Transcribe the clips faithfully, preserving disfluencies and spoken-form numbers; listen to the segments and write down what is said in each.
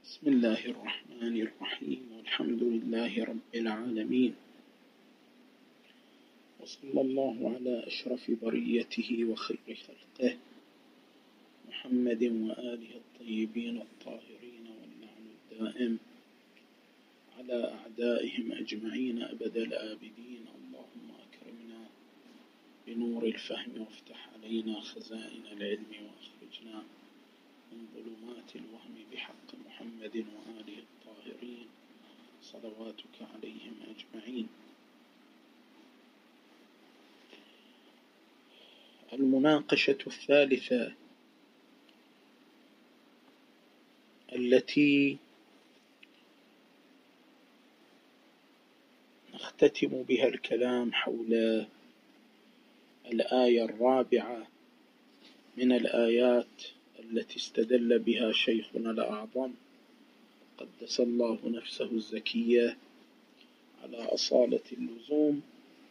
بسم الله الرحمن الرحيم والحمد لله رب العالمين، وصلى الله على أشرف بريته وخير خلقه محمد وآله الطيبين الطاهرين، واللعن الدائم على أعدائهم أجمعين أبد الآبدين. اللهم أكرمنا بنور الفهم وافتح علينا خزائن العلم وأخرجنا من ظلمات الوهم بحق محمد وآله الطاهرين صلواتك عليهم أجمعين. المناقشة الثالثة التي نختتم بها الكلام حول الآية الرابعة من الآيات التي استدل بها شيخنا الأعظم قدس الله نفسه الزكية على أصالة اللزوم،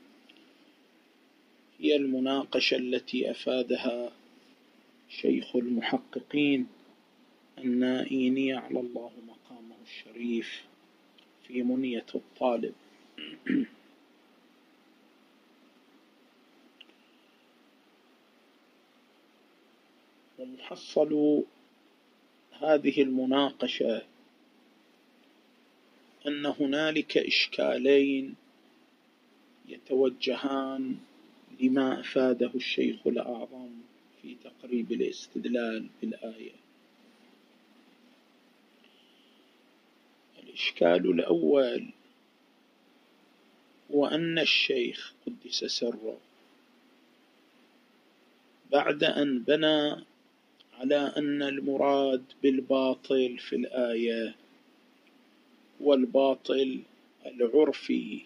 هي المناقشة التي أفادها شيخ المحققين النائيني على الله مقامه الشريف في منية الطالب. ومحصل هذه المناقشة أن هنالك إشكالين يتوجهان لما أفاده الشيخ الأعظم في تقريب الاستدلال بالآية. الإشكال الأول هو أن الشيخ قدس سره بعد أن بنى على أن المراد بالباطل في الآية والباطل العرفي،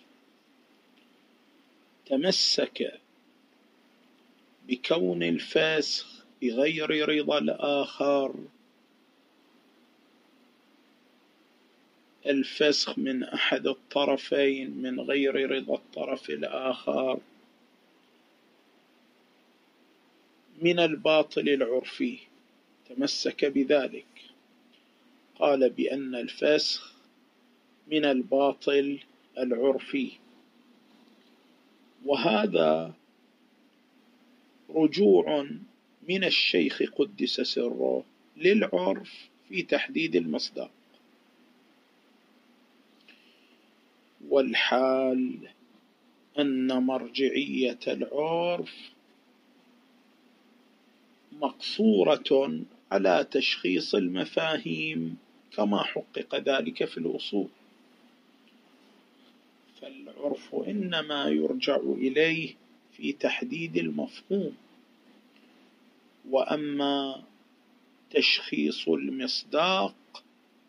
تمسك بكون الفسخ بغير رضا الآخر الفسخ من أحد الطرفين من غير رضا الطرف الآخر من الباطل العرفي، تمسك بذلك، قال بأن الفسخ من الباطل العرفي، وهذا رجوع من الشيخ قدس سره للعرف في تحديد المصداق، والحال أن مرجعية العرف مقصورة على تشخيص المفاهيم كما حقق ذلك في الأصول، فالعرف إنما يرجع إليه في تحديد المفهوم، وأما تشخيص المصداق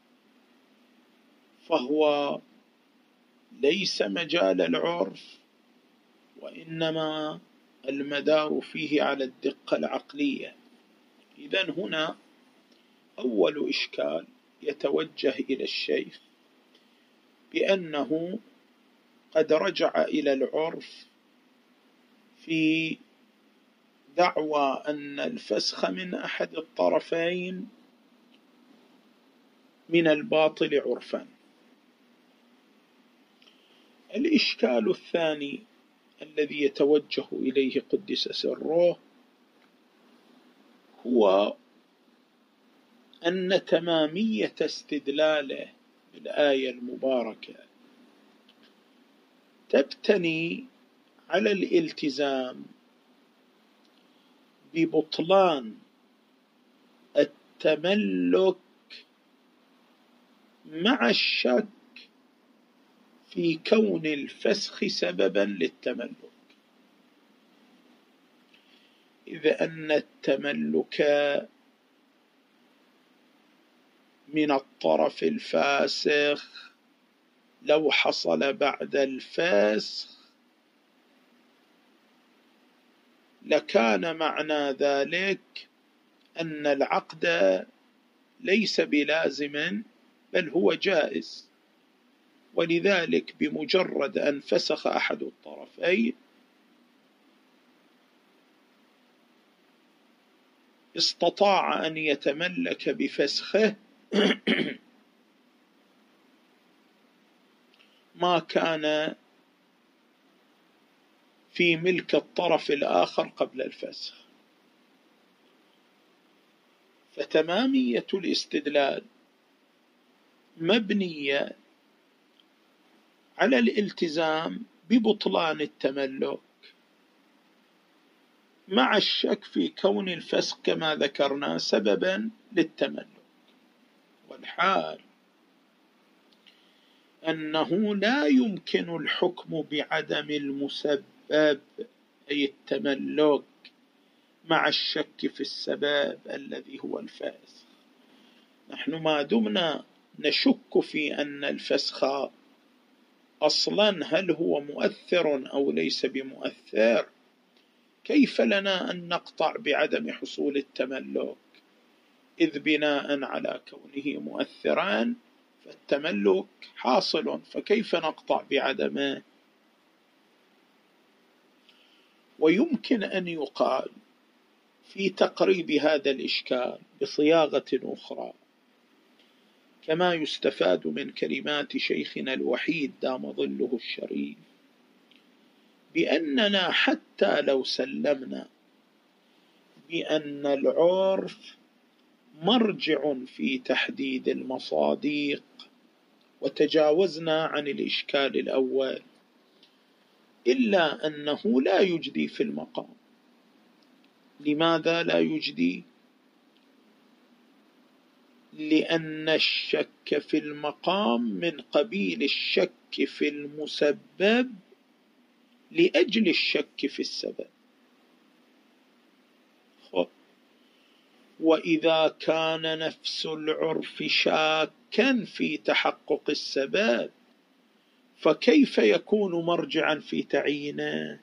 فهو ليس مجال العرف، وإنما المدار فيه على الدقة العقلية. إذن هنا أول إشكال يتوجه إلى الشيخ بأنه قد رجع إلى العرف في دعوى أن الفسخ من أحد الطرفين من الباطل عرفا. الإشكال الثاني الذي يتوجه إليه قدس سره هو أن تمامية استدلاله بالآية المباركة تبتني على الالتزام ببطلان التملك مع الشك في كون الفسخ سببا للتملك، إذ أن التملك من الطرف الفاسخ لو حصل بعد الفسخ لكان معنى ذلك أن العقد ليس بلازم بل هو جائز، ولذلك بمجرد أن فسخ أحد الطرفين استطاع أن يتملك بفسخه ما كان في ملك الطرف الآخر قبل الفسخ. فتمامية الاستدلال مبنية على الالتزام ببطلان التملك مع الشك في كون الفسخ كما ذكرنا سببا للتملك، والحال أنه لا يمكن الحكم بعدم المسبب أي التملك مع الشك في السبب الذي هو الفسخ. نحن ما دمنا نشك في أن الفسخ أصلا هل هو مؤثر أو ليس بمؤثر، كيف لنا أن نقطع بعدم حصول التملك؟ إذ بناء على كونه مؤثرا فالتملك حاصل، فكيف نقطع بعدمه؟ ويمكن أن يقال في تقريب هذا الإشكال بصياغة أخرى، كما يستفاد من كلمات شيخنا الوحيد دام ظله الشريف، بأننا حتى لو سلمنا بأن العرف مرجع في تحديد المصاديق وتجاوزنا عن الإشكال الأول، إلا أنه لا يجدي في المقام. لماذا لا يجدي؟ لأن الشك في المقام من قبيل الشك في المسبب لأجل الشك في السبب. وإذا كان نفس العرف شاكا في تحقق السبب فكيف يكون مرجعا في تعيينه؟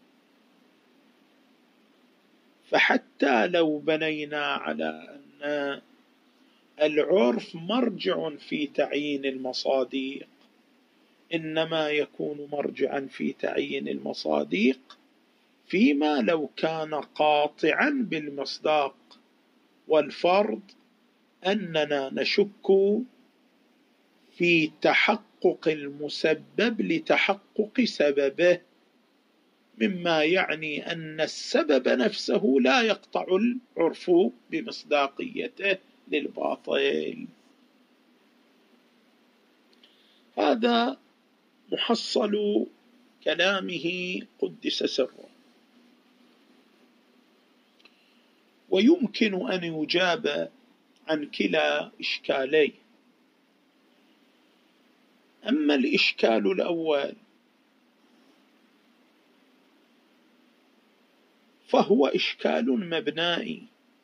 فحتى لو بنينا على أن العرف مرجع في تعيين المصاديق، إنما يكون مرجعا في تعيين المصاديق فيما لو كان قاطعا بالمصداق، والفرض أننا نشك في تحقق المسبب لتحقق سببه، مما يعني أن السبب نفسه لا يقطع العرف بمصداقيته للباطل. هذا محصل كلامه قدس سره. ويمكن أن يجاب عن كلا إشكالين. أما الإشكال الأول فهو إشكال مبنائي،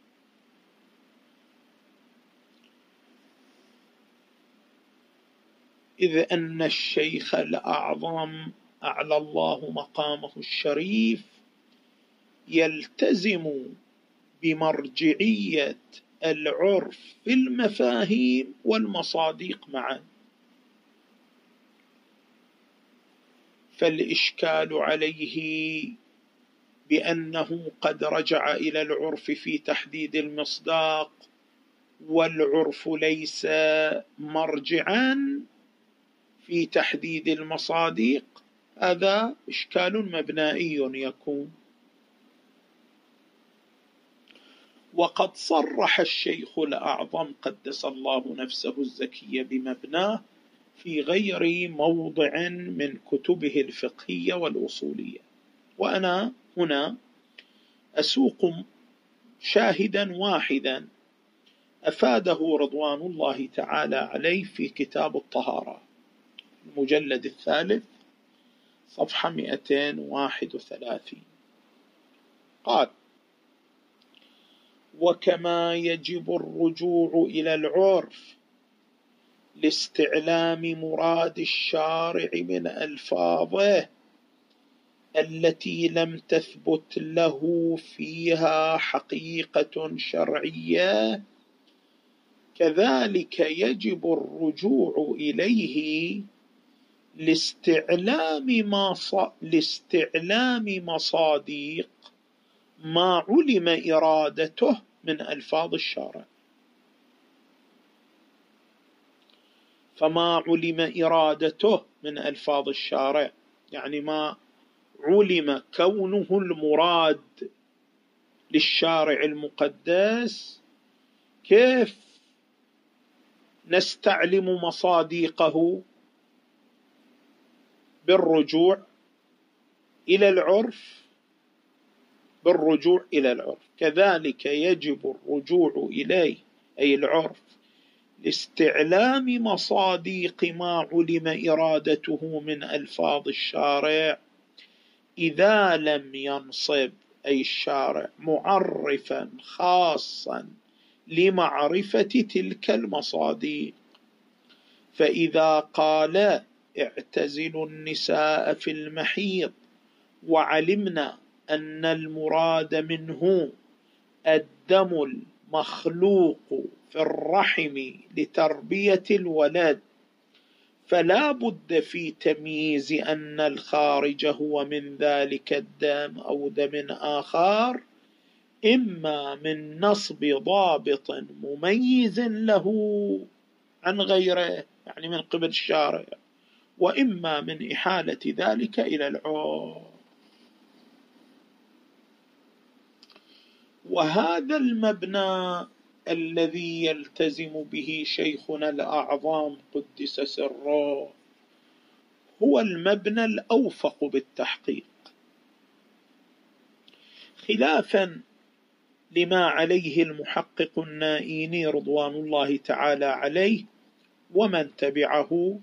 إذ أن الشيخ الأعظم أعلى الله مقامه الشريف يلتزم بمرجعية العرف في المفاهيم والمصاديق معا، فالإشكال عليه بأنه قد رجع إلى العرف في تحديد المصداق والعرف ليس مرجعا في تحديد المصاديق، هذا إشكال مبنائي يكون. وقد صرح الشيخ الأعظم قدس الله نفسه الزكية بمبناه في غير موضع من كتبه الفقهية والأصولية. وأنا هنا أسوق شاهدا واحدا أفاده رضوان الله تعالى عليه في كتاب الطهارة المجلد الثالث صفحة مئتين وواحد وثلاثين، قال: وكما يجب الرجوع إلى العرف لاستعلام مراد الشارع من ألفاظه التي لم تثبت له فيها حقيقة شرعية، كذلك يجب الرجوع إليه لاستعلام لاستعلام مصاديق ما علم إرادته من ألفاظ الشارع. فما علم إرادته من ألفاظ الشارع، يعني ما علم كونه المراد للشارع المقدس، كيف نستعلم مصاديقه؟ بالرجوع إلى العرف، بالرجوع إلى العرف. كذلك يجب الرجوع إليه أي العرف لاستعلام مصاديق ما علم إرادته من ألفاظ الشارع، إذا لم ينصب أي الشارع معرفا خاصا لمعرفة تلك المصاديق. فإذا قال اعتزلوا النساء في المحيض، وعلمنا أن المراد منه الدم المخلوق في الرحم لتربية الولد، فلا بد في تمييز أن الخارج هو من ذلك الدم أو دم آخر، إما من نصب ضابط مميز له عن غيره، يعني من قبل الشارع، وإما من إحالة ذلك إلى العرف. وهذا المبنى الذي يلتزم به شيخنا الأعظم قدس سره هو المبنى الأوفق بالتحقيق، خلافا لما عليه المحقق النائيني رضوان الله تعالى عليه ومن تبعه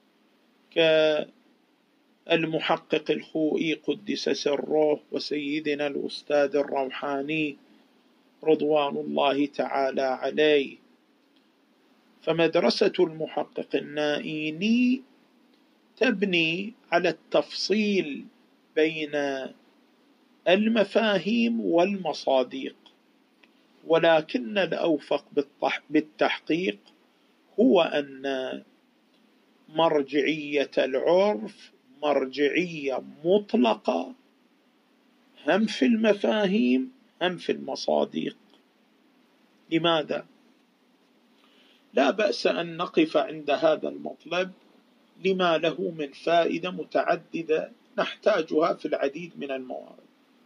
كالمحقق الخوئي قدس سره وسيدنا الأستاذ الروحاني رضوان الله تعالى عليه. فمدرسة المحقق النائيني تبني على التفصيل بين المفاهيم والمصاديق، ولكن الأوفق بالتحقيق هو أن مرجعية العرف مرجعية مطلقة، هم في المفاهيم هم في المصاديق. لماذا؟ لا بأس أن نقف عند هذا المطلب لما له من فائدة متعددة نحتاجها في العديد من الموارد.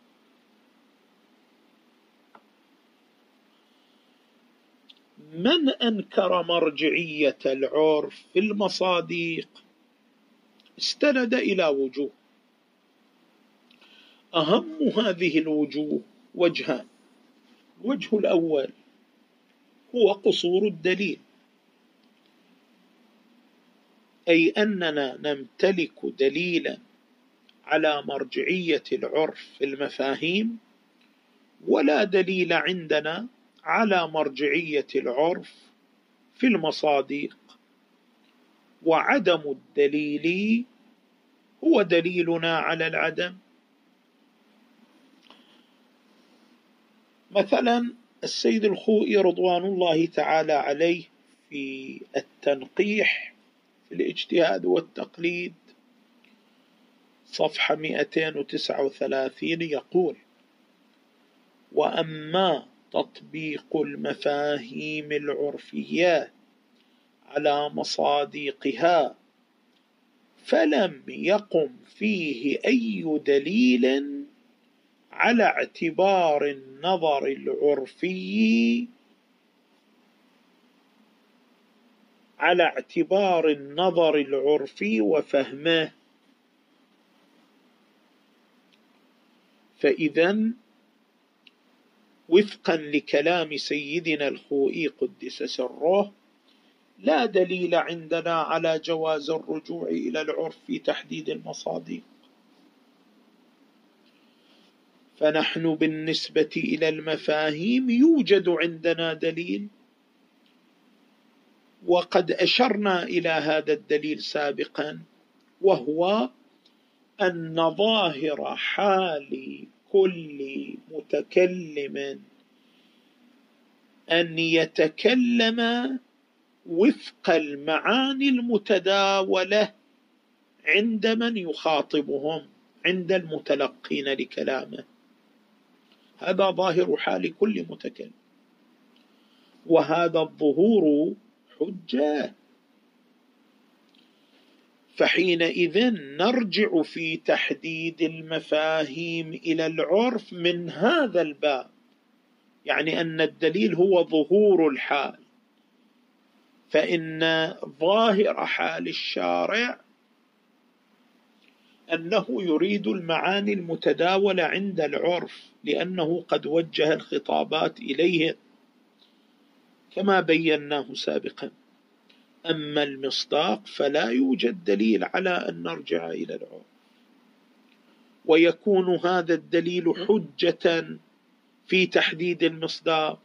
من أنكر مرجعية العرف في المصاديق استند إلى وجوه، أهم هذه الوجوه وجهان. الوجه الأول هو قصور الدليل، أي أننا نمتلك دليلا على مرجعية العرف في المفاهيم، ولا دليل عندنا على مرجعية العرف في المصاديق، وعدم الدليل هو دليلنا على العدم. مثلا السيد الخوئي رضوان الله تعالى عليه في التنقيح في الاجتهاد والتقليد صفحة مئتين وتسعة وثلاثين يقول: وأما تطبيق المفاهيم العرفية على مصاديقها فلم يقم فيه أي دليل على اعتبار النظر العرفي على اعتبار النظر العرفي وفهمه. فإذا وفقا لكلام سيدنا الخوئي قدس سره لا دليل عندنا على جواز الرجوع إلى العرف في تحديد المصاديق. فنحن بالنسبة إلى المفاهيم يوجد عندنا دليل، وقد أشرنا إلى هذا الدليل سابقا، وهو أن ظاهر حال كل متكلم أن يتكلم وفق المعاني المتداولة عند من يخاطبهم، عند المتلقين لكلامه. هذا ظاهر حال كل متكلم، وهذا الظهور حجة. فحينئذ نرجع في تحديد المفاهيم إلى العرف من هذا الباب، يعني أن الدليل هو ظهور الحال، فإن ظاهر حال الشارع أنه يريد المعاني المتداولة عند العرف، لأنه قد وجه الخطابات إليه كما بيناه سابقا. أما المصداق فلا يوجد دليل على أن نرجع إلى العرف، ويكون هذا الدليل حجة في تحديد المصداق.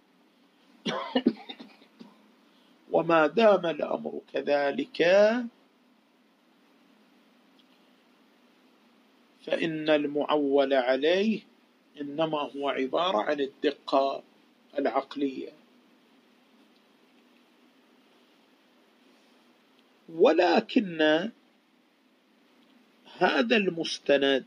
وما دام الأمر كذلك فإن المعول عليه إنما هو عبارة عن الدقة العقلية. ولكن هذا المستند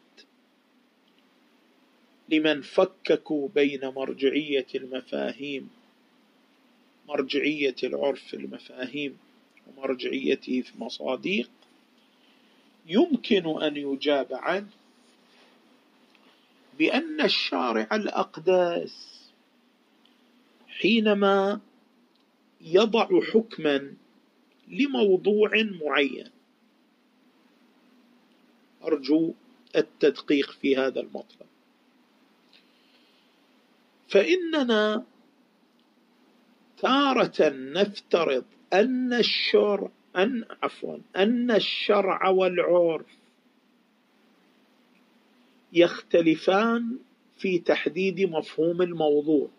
لمن فككوا بين مرجعية المفاهيم، مرجعية العرف في المفاهيم ومرجعيته في المصادق، يمكن أن يجاب عنه بأن الشارع الأقدس حينما يضع حكما لموضوع معين، أرجو التدقيق في هذا المطلب، فإننا تارة نفترض أن الشرع أن عفوا أن الشرع والعرف يختلفان في تحديد مفهوم الموضوع،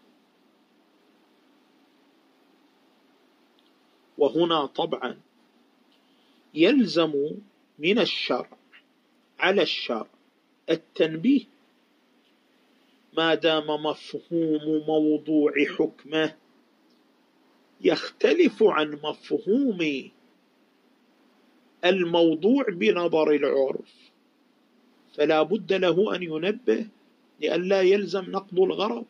وهنا طبعا يلزم من الشرع على الشرع التنبيه ما دام مفهوم موضوع حكمه يختلف عن مفهوم الموضوع بنظر العرف، فلا بد له أن ينبه لئلا يلزم نقض الغرض.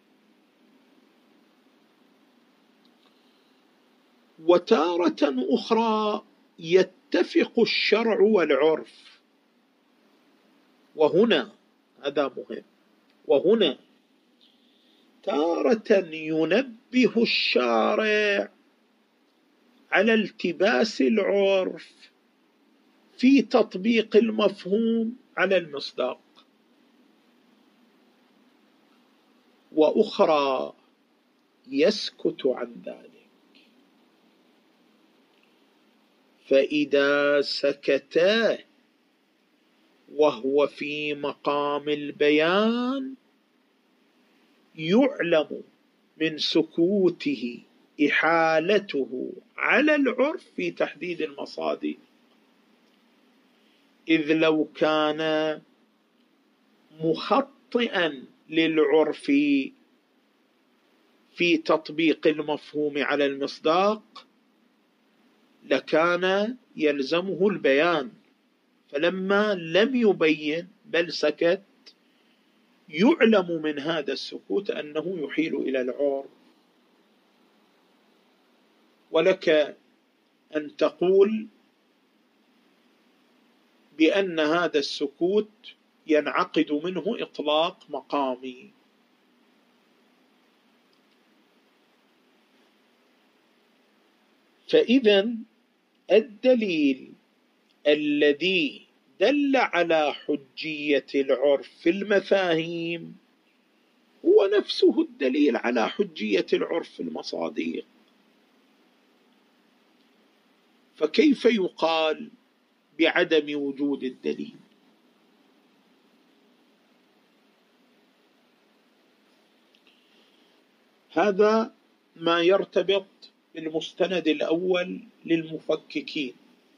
وتارة أخرى يتفق الشرع والعرف، وهنا هذا مهم، وهنا تارة ينبه الشارع على التباس العرف في تطبيق المفهوم على المصداق، وأخرى يسكت عن ذلك. فإذا سكتا وهو في مقام البيان يعلم من سكوته إحالته على العرف في تحديد المصادق، إذ لو كان مخطئا للعرف في تطبيق المفهوم على المصداق لكان يلزمه البيان، فلما لم يبين بل سكت يعلم من هذا السكوت أنه يحيل إلى العرف. ولك أن تقول بأن هذا السكوت ينعقد منه إطلاق مقامي، فإذا الدليل الذي دل على حجية العرف في المفاهيم هو نفسه الدليل على حجية العرف في المصادق، فكيف يقال بعدم وجود الدليل؟ هذا ما يرتبط بالمستند الأول للمفككين.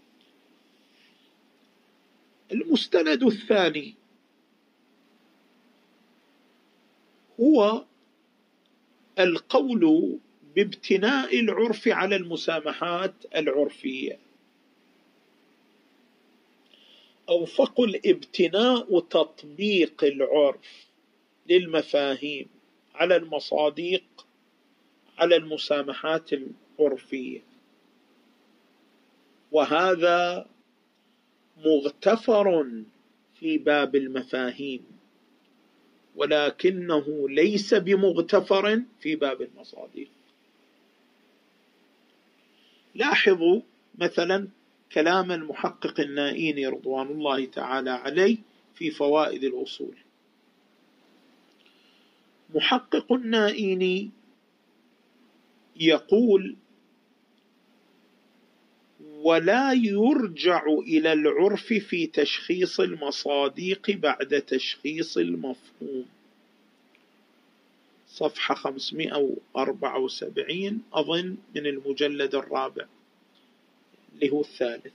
المستند الثاني هو القول بابتناء العرف على المسامحات العرفية، أو فقل ابتناء تطبيق العرف للمفاهيم على المصادق على المسامحات العرفية. وهذا مغتفر في باب المفاهيم، ولكنه ليس بمغتفر في باب المصادر. لاحظوا مثلا كلام المحقق النائيني رضوان الله تعالى عليه في فوائد الأصول. محقق النائيني يقول: ولا يرجع إلى العرف في تشخيص المصادق بعد تشخيص المفهوم، صفحة خمسمائة وأربعة وسبعين أظن من المجلد الرابع اللي هو الثالث.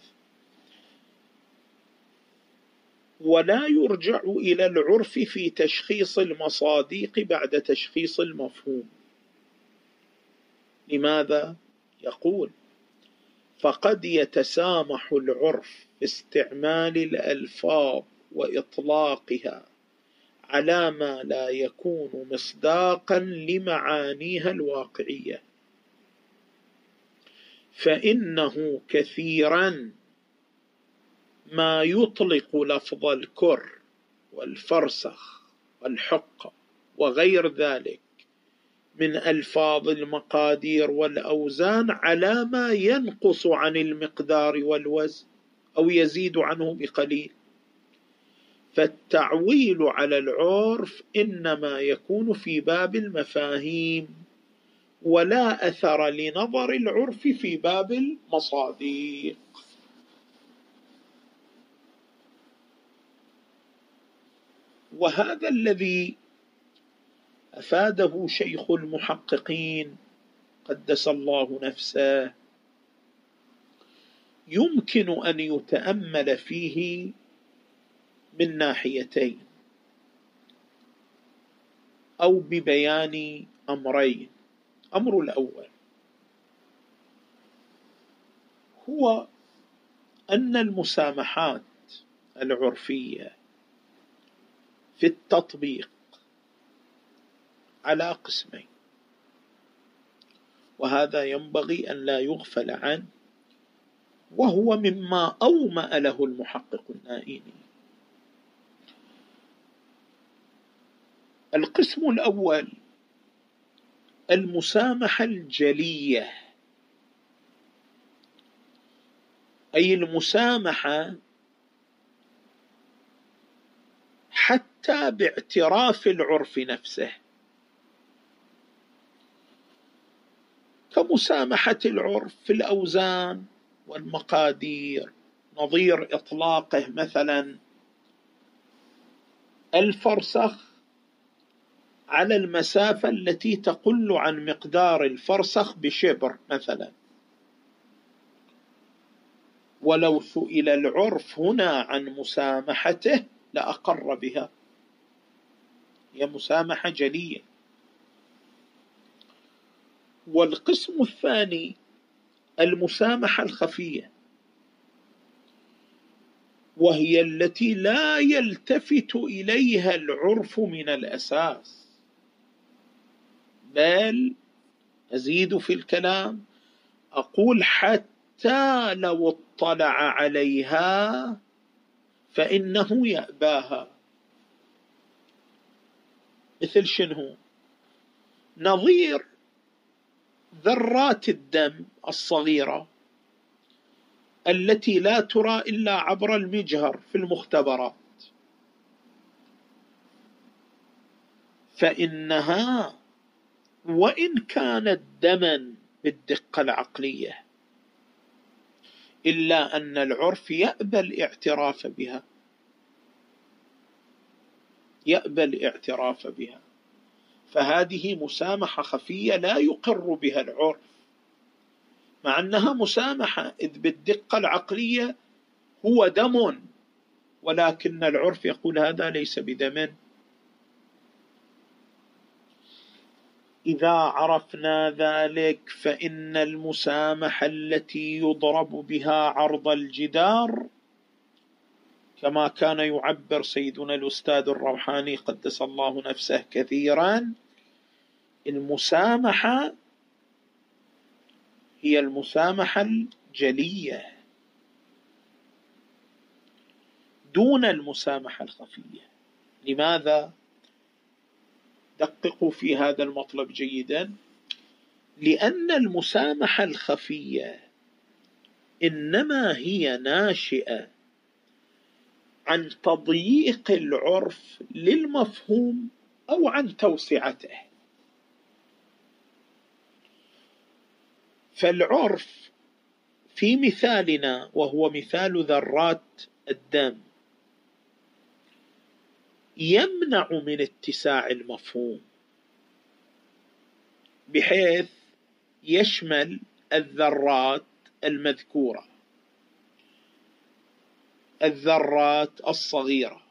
ولا يرجع إلى العرف في تشخيص المصادق بعد تشخيص المفهوم. لماذا؟ يقول: فقد يتسامح العرف في استعمال الألفاظ وإطلاقها على ما لا يكون مصداقا لمعانيها الواقعية، فإنه كثيرا ما يطلق لفظ الكر والفرسخ والحق وغير ذلك من ألفاظ المقادير والأوزان على ما ينقص عن المقدار والوزن أو يزيد عنه بقليل، فالتعويل على العرف إنما يكون في باب المفاهيم، ولا أثر لنظر العرف في باب المصادق. وهذا الذي أفاده شيخ المحققين قدس الله نفسه يمكن أن يتأمل فيه من ناحيتين أو ببيان أمرين. الأمر الأول هو أن المسامحات العرفية في التطبيق على قسمين، وهذا ينبغي أن لا يغفل عنه، وهو مما أومأ له المحقق النائيني. القسم الأول المسامحة الجلية، أي المسامحة حتى باعتراف العرف نفسه، كمسامحة العرف في الأوزان والمقادير، نظير إطلاقه مثلا الفرسخ على المسافة التي تقل عن مقدار الفرسخ بشبر مثلا، ولو سئل العرف هنا عن مسامحته لأقر بها، هي مسامحة جلية. والقسم الثاني المسامحة الخفية، وهي التي لا يلتفت إليها العرف من الأساس، بل أزيد في الكلام أقول حتى لو اطلع عليها فإنه يأباها. مثل شنو؟ نظير ذرات الدم الصغيرة التي لا ترى إلا عبر المجهر في المختبرات، فإنها وإن كانت دما بالدقة العقلية إلا أن العرف يأبى الاعتراف بها، يأبى الاعتراف بها، فهذه مسامحة خفية لا يقر بها العرف، مع أنها مسامحة، إذ بالدقة العقلية هو دم، ولكن العرف يقول هذا ليس بدم. إذا عرفنا ذلك فإن المسامحة التي يضرب بها عرض الجدار، كما كان يعبر سيدنا الأستاذ الروحاني قدس الله نفسه كثيرا، المسامحة هي المسامحة الجلية، دون المسامحة الخفية. لماذا؟ دققوا في هذا المطلب جيدا. لأن المسامحة الخفية إنما هي ناشئة عن تضييق العرف للمفهوم أو عن توسعته. فالعرف في مثالنا، وهو مثال ذرات الدم، يمنع من اتساع المفهوم بحيث يشمل الذرات المذكورة، الذرات الصغيرة.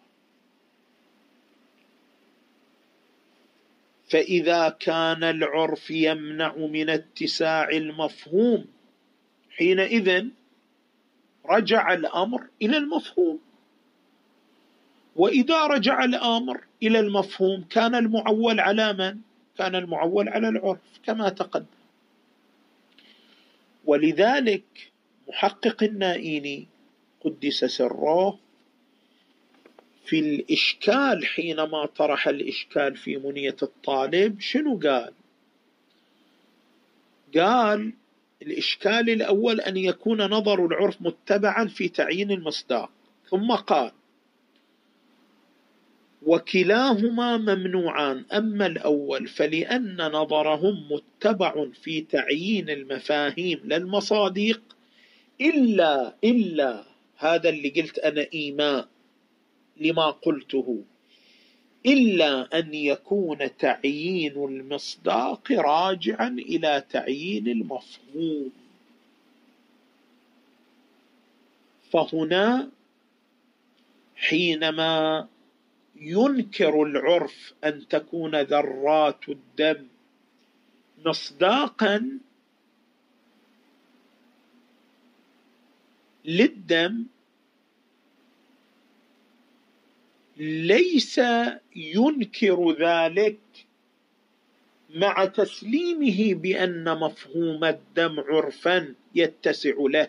فإذا كان العرف يمنع من اتساع المفهوم، حينئذ رجع الأمر إلى المفهوم. وإذا رجع الأمر إلى المفهوم كان المعول على من؟ كان المعول على العرف كما تقدم. ولذلك محقق النائيني قدس سره في الإشكال، حينما طرح الإشكال في منية الطالب، شنو قال؟ قال الإشكال الأول أن يكون نظر العرف متبعا في تعيين المصداق، ثم قال وكلاهما ممنوعان. أما الأول فلأن نظرهم متبع في تعيين المفاهيم للمصادق، إلا إلا هذا اللي قلت أنا إيماء لما قلته، إلا أن يكون تعيين المصداق راجعا إلى تعيين المفهوم. فهنا حينما ينكر العرف أن تكون ذرات الدم مصداقا للدم، ليس ينكر ذلك مع تسليمه بأن مفهوم الدم عرفا يتسع له،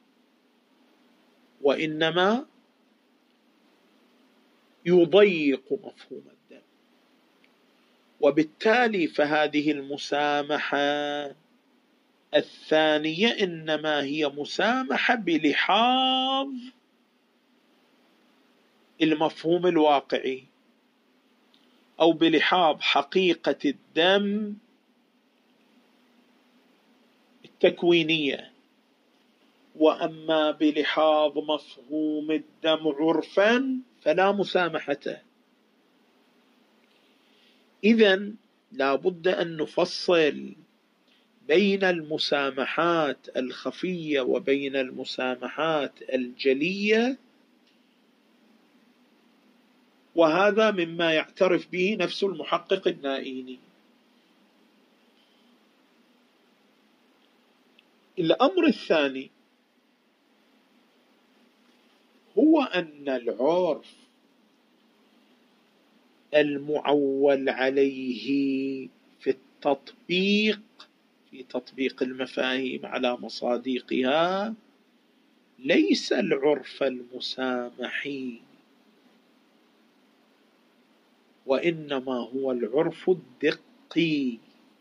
وإنما يضيق مفهوم الدم. وبالتالي فهذه المسامحة الثانية إنما هي مسامحة بلحاظ المفهوم الواقعي أو بلحاظ حقيقة الدم التكوينية. وأما بلحاظ مفهوم الدم عرفا فلا مسامحته. إذن لا بد أن نفصل بين المسامحات الخفية وبين المسامحات الجلية، وهذا مما يعترف به نفس المحقق النائيني. الأمر الثاني هو أن العرف المعول عليه في التطبيق، في تطبيق المفاهيم على مصادقها، ليس العرف المسامحي، وإنما هو العرف الدقي.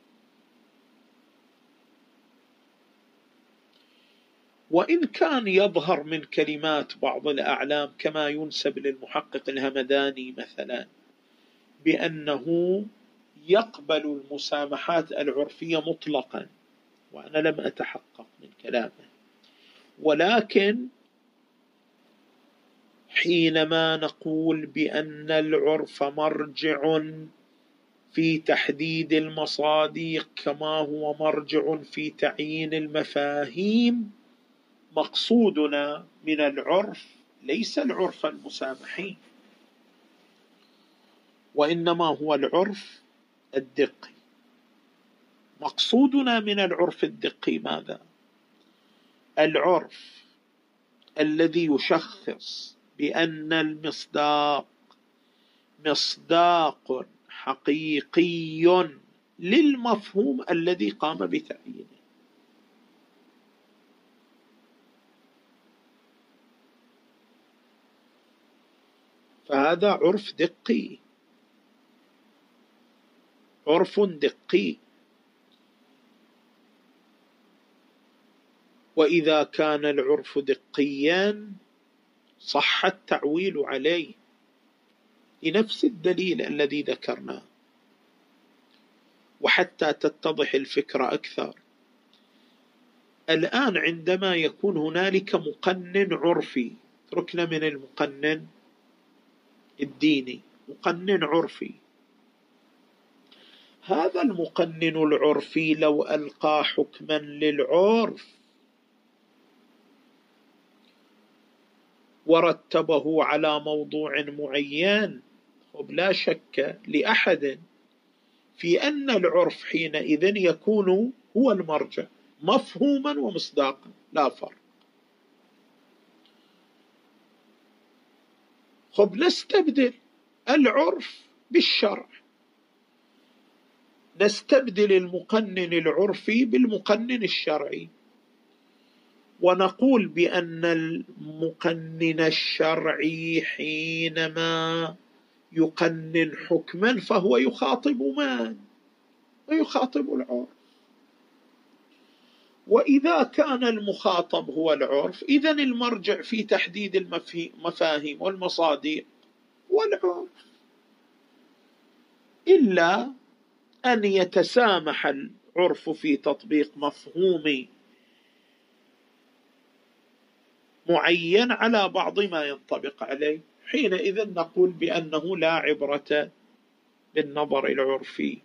وإن كان يظهر من كلمات بعض الأعلام كما ينسب للمحقق الهمداني مثلا بأنه يقبل المسامحات العرفية مطلقا، وأنا لم أتحقق من كلامه. ولكن حينما نقول بأن العرف مرجع في تحديد المصادق كما هو مرجع في تعيين المفاهيم، مقصودنا من العرف ليس العرف المسامحي، وإنما هو العرف الدقي. مقصودنا من العرف الدقي ماذا؟ العرف الذي يشخص بأن المصداق مصداق حقيقي للمفهوم الذي قام بتعيينه. فهذا عرف دقي، عرف دقي. وإذا كان العرف دقيا صح التعويل عليه لنفس الدليل الذي ذكرناه. وحتى تتضح الفكرة أكثر، الآن عندما يكون هنالك مقنن عرفي، تركنا من المقنن الديني، مقنن عرفي، هذا المقنن العرفي لو ألقى حكما للعرف ورتبه على موضوع معين، لا شك لأحد في أن العرف حينئذ يكون هو المرجع مفهوما ومصداقا، لا فرق. خب نستبدل العرف بالشرع، نستبدل المقنن العرفي بالمقنن الشرعي، ونقول بأن المقنن الشرعي حينما يقنن حكما فهو يخاطب من؟ ويخاطب العرف. وإذا كان المخاطب هو العرف، إذن المرجع في تحديد المفاهيم والمصادر هو العرف، إلا أن يتسامح العرف في تطبيق مفهوم معين على بعض ما ينطبق عليه، حينئذ نقول بأنه لا عبرة بالنظر العرفي.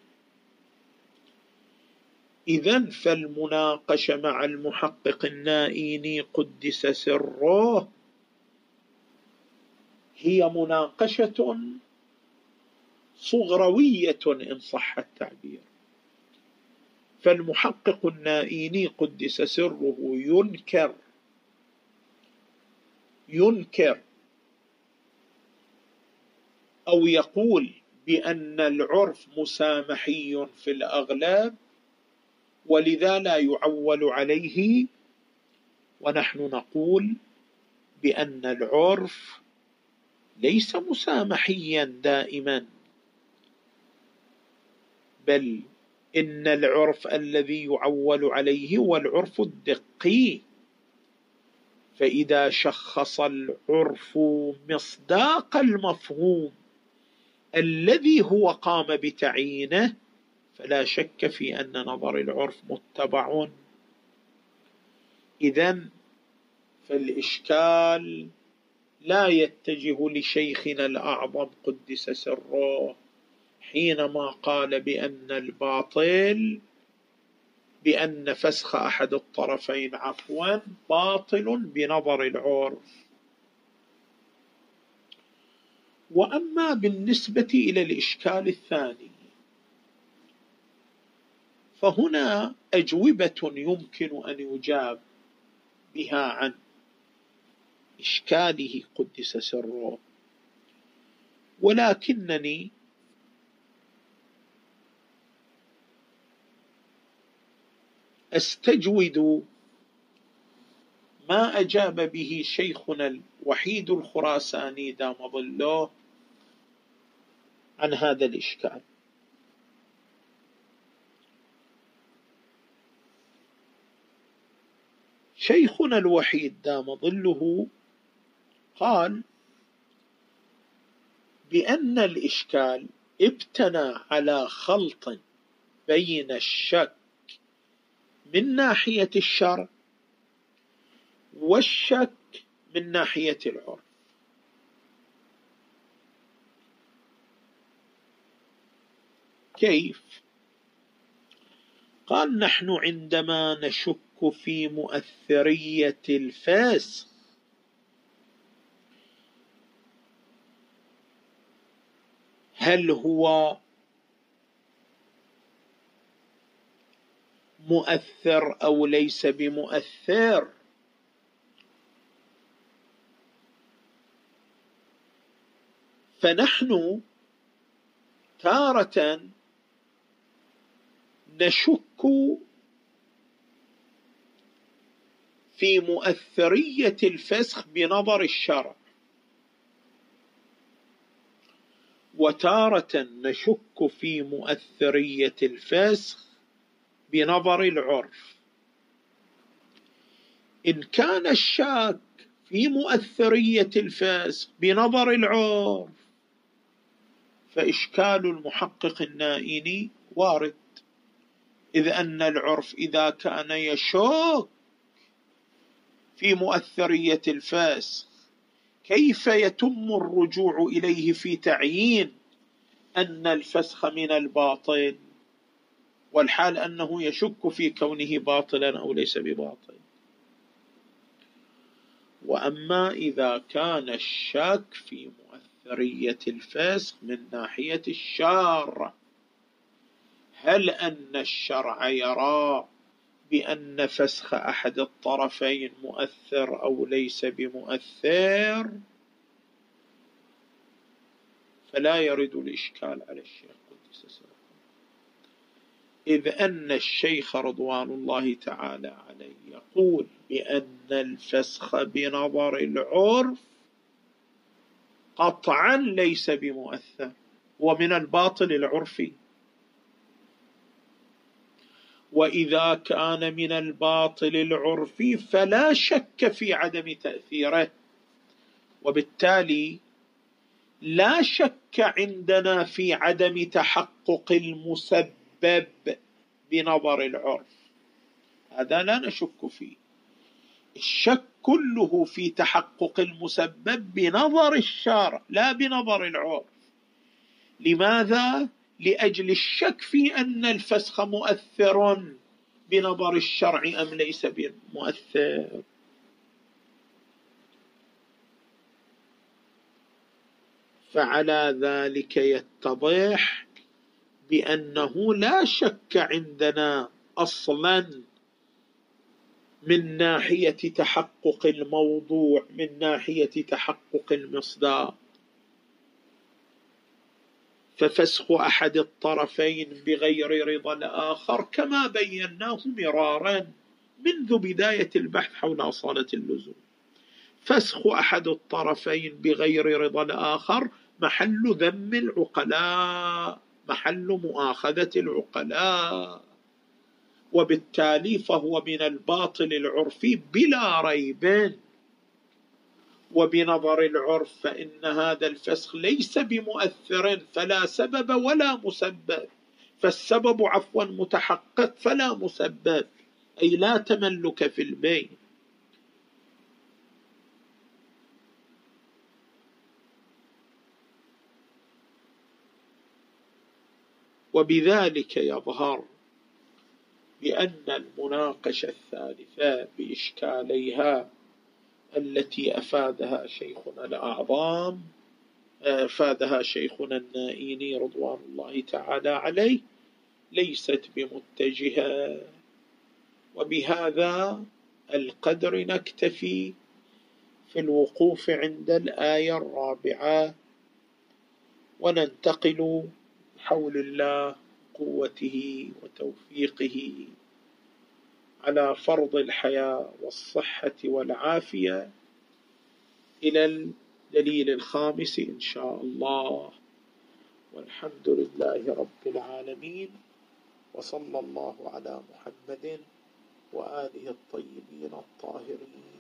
إذن فالمناقشة مع المحقق النائيني قدس سره هي مناقشة صغروية إن صح التعبير. فالمحقق النائيني قدس سره ينكر ينكر أو يقول بأن العرف مسامحي في الأغلب ولذا لا يعول عليه، ونحن نقول بأن العرف ليس مسامحيا دائما، بل إن العرف الذي يعول عليه هو العرف الدقي. فإذا شخص العرف مصداق المفهوم الذي هو قام بتعيينه فلا شك في أن نظر العرف متبع. إذن فالإشكال لا يتجه لشيخنا الأعظم قدس سره حينما قال بأن الباطل، بأن فسخ أحد الطرفين عفوا باطل بنظر العرف. وأما بالنسبة إلى الإشكال الثاني فهنا أجوبة يمكن أن يجاب بها عن إشكاله قدس سره، ولكنني أستجود ما أجاب به شيخنا الوحيد الخراساني دام ظله عن هذا الإشكال. شيخنا الوحيد دام ظله قال بأن الإشكال ابتنى على خلط بين الشك من ناحية الشرع والشك من ناحية العرف. كيف؟ قال نحن عندما نشك في مؤثرية الفسخ هل هو مؤثر أو ليس بمؤثر، فنحن تارة نشك في مؤثرية الفسخ بنظر الشرع، وتارة نشك في مؤثرية الفسخ بنظر العرف. إن كان الشاك في مؤثرية الفسخ بنظر العرف فإشكال المحقق النائيني وارد، إذ أن العرف إذا كان يشك في مؤثرية الفسخ كيف يتم الرجوع إليه في تعيين أن الفسخ من الباطل، والحال أنه يشك في كونه باطلا أو ليس بباطل. وأما إذا كان الشك في مؤثرية الفسخ من ناحية الشارع، هل أن الشرع يرى بأن فسخ أحد الطرفين مؤثر أو ليس بمؤثر، فلا يرد الإشكال على الشيخ قدس سره، إذ أن الشيخ رضوان الله تعالى عليه يقول بأن الفسخ بنظر العرف قطعا ليس بمؤثر ومن الباطل العرفي. وإذا كان من الباطل العرفي فلا شك في عدم تأثيره، وبالتالي لا شك عندنا في عدم تحقق المسبب بنظر العرف، هذا لا نشك فيه. الشك كله في تحقق المسبب بنظر الشارع لا بنظر العرف. لماذا؟ لأجل الشك في أن الفسخ مؤثر بنظر الشرع أم ليس بمؤثر. فعلى ذلك يتضح بأنه لا شك عندنا أصلا من ناحية تحقق الموضوع، من ناحية تحقق المصداق. ففسخ أحد الطرفين بغير رضا الآخر كما بيناه مرارا منذ بداية البحث حول أصالة اللزوم، فسخ أحد الطرفين بغير رضا الآخر محل ذم العقلاء، محل مؤاخذة العقلاء، وبالتالي فهو من الباطل العرفي بلا ريب. وبنظر العرف فإن هذا الفسخ ليس بمؤثر، فلا سبب ولا مسبب، فالسبب عفوا متحقق فلا مسبب، أي لا تملك في البين. وبذلك يظهر بأن المناقشة الثالثة بإشكاليها التي أفادها شيخنا الأعظم أفادها شيخنا النائيني رضوان الله تعالى عليه ليست بمتجهة. وبهذا القدر نكتفي في الوقوف عند الآية الرابعة، وننتقل بحول الله قوته وتوفيقه على فرض الحياة والصحة والعافية إلى الدليل الخامس إن شاء الله. والحمد لله رب العالمين، وصلى الله على محمد وآله الطيبين الطاهرين.